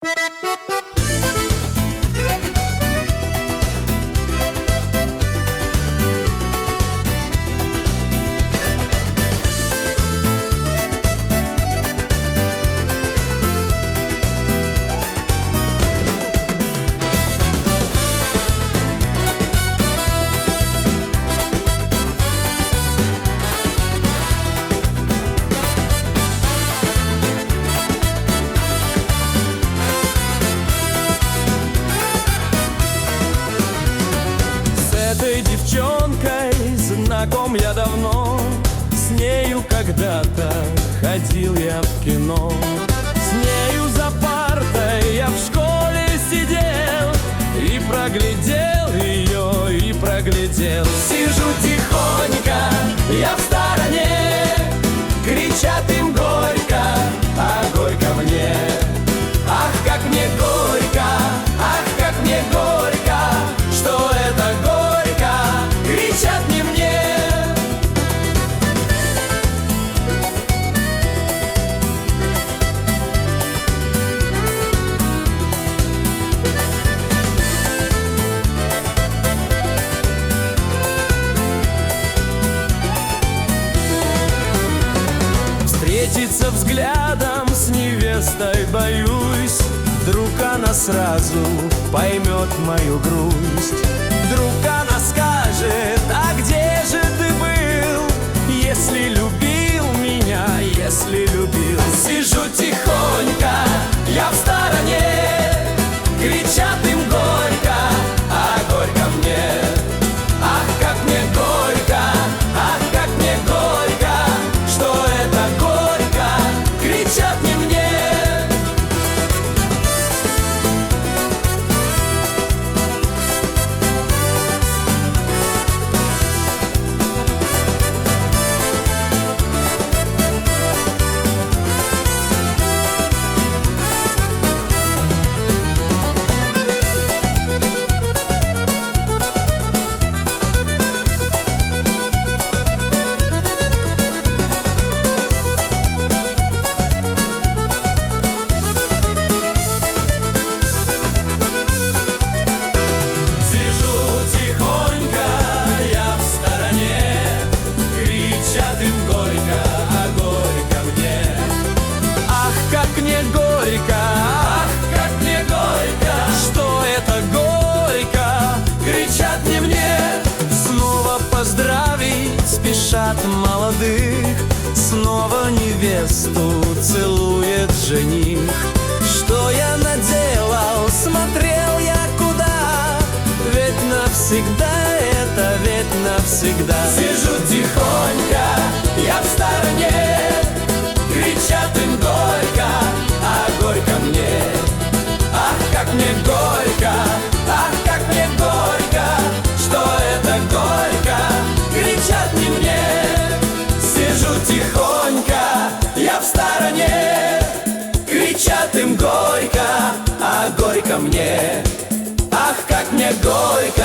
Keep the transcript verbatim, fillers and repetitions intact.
С этой девчонкой знаком я давно, с нею когда-то ходил я в кино. С нею за партой я в школе сидел и проглядел ее, и проглядел. Сижу тихонько, я в стороне, кричат им горько, а горько мне. Ах, как мне горько, ах, как мне горько, что это горько, кричат не мне. Встретиться взглядом с невестой боюсь, вдруг она сразу поймет мою грусть. Вдруг она скажет: а где же ты был, если любил меня, если любил? Сижу тихонько, я в стороне, кричат им горько, а горько мне. Ах, как мне горько, ах, как мне горько, что это горько, кричат не мне. Спешат молодых, снова невесту целует жених. Что я наделал, смотрел я куда, ведь навсегда это, ведь навсегда. Сижу тихонько, я в стороне, кричат им горько, а горько мне. Ах, как мне горько, ах, как мне горько, что это горько, кричат не мне. Сижу тихонько, я в стороне, кричат им горько, а горько мне. Ах, как мне горько,